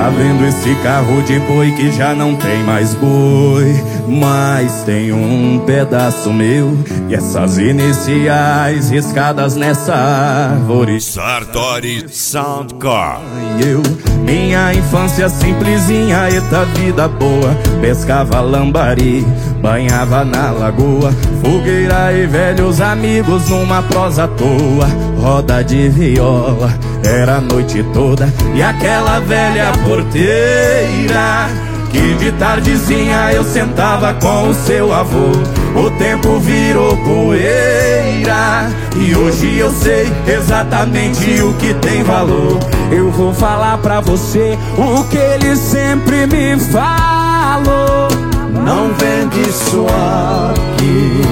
vendo esse carro de boi que já não tem mais boi, mas tem um pedaço meu e essas iniciais riscadas nessa árvore. Sartori Soundcore. Minha infância simplesinha, eita vida boa. Pescava lambari, banhava na lagoa, fogueira e velhos amigos numa prosa à toa. Roda de viola, era a noite toda. E aquela velha porteira que de tardezinha eu sentava com o seu avô. O tempo virou poeira e hoje eu sei exatamente o que tem valor. Eu vou falar pra você o que ele sempre me falou: não vende isso aqui,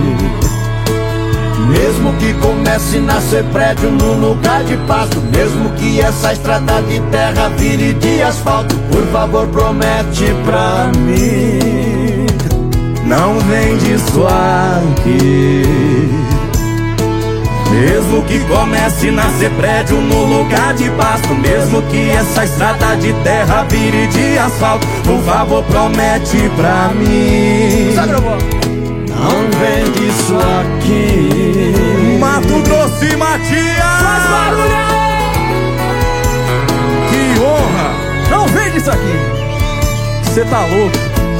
mesmo que comece a nascer prédio no lugar de pasto, mesmo que essa estrada de terra vire de asfalto, por favor promete pra mim, não vende isso aqui. Mesmo que comece a nascer prédio no lugar de pasto, mesmo que essa estrada de terra vire de asfalto, por favor promete pra mim. Não vende isso aqui. Mato Grosso e Matias! Faz barulho! Que honra! Não vende isso aqui! Cê tá louco?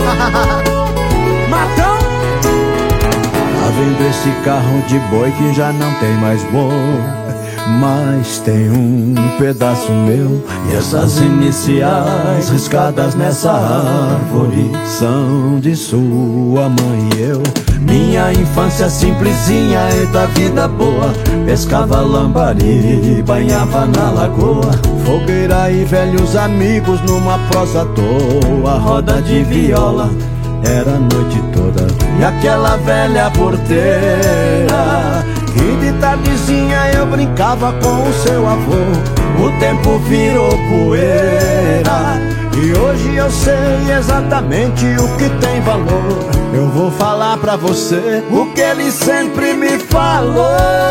Matão! Tá vendo esse carro de boi que já não tem mais boi, mas tem um pedaço meu e essas iniciais riscadas nessa árvore são de sua mãe e eu. Minha infância simplesinha e da vida boa, pescava lambari, banhava na lagoa, fogueira e velhos amigos numa prosa à toa. Roda de viola, era a noite toda. E aquela velha porteira que de tardezinha eu brincava com o seu avô. O tempo virou poeira e hoje eu sei exatamente o que tem valor. Eu vou falar pra você o que ele sempre me falou: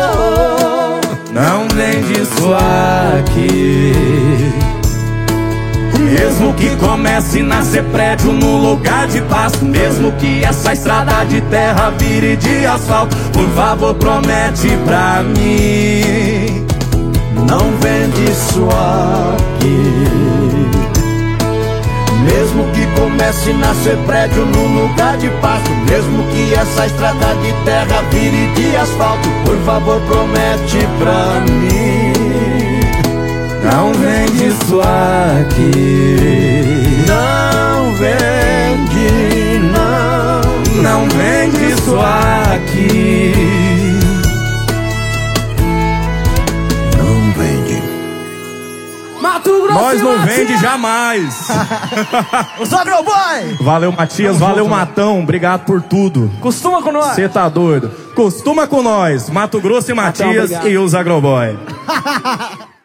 não vende isso aqui. Mesmo que comece a nascer prédio no lugar de pasto, mesmo que essa estrada de terra vire de asfalto, por favor promete pra mim, não vende isso aqui. Mesmo que comece a nascer prédio no lugar de pasto, mesmo que essa estrada de terra vire de asfalto, por favor promete pra mim, não vende isso aqui. não vende, não vende isso aqui. não vende. Mato Grosso! Nós não Matias! vende jamais. Os Agroboy! Valeu, Matias, valeu, Matão. Obrigado por tudo. Costuma com nós! Você tá doido? Costuma com nós, Mato Grosso e Matias obrigado. e os Agroboy.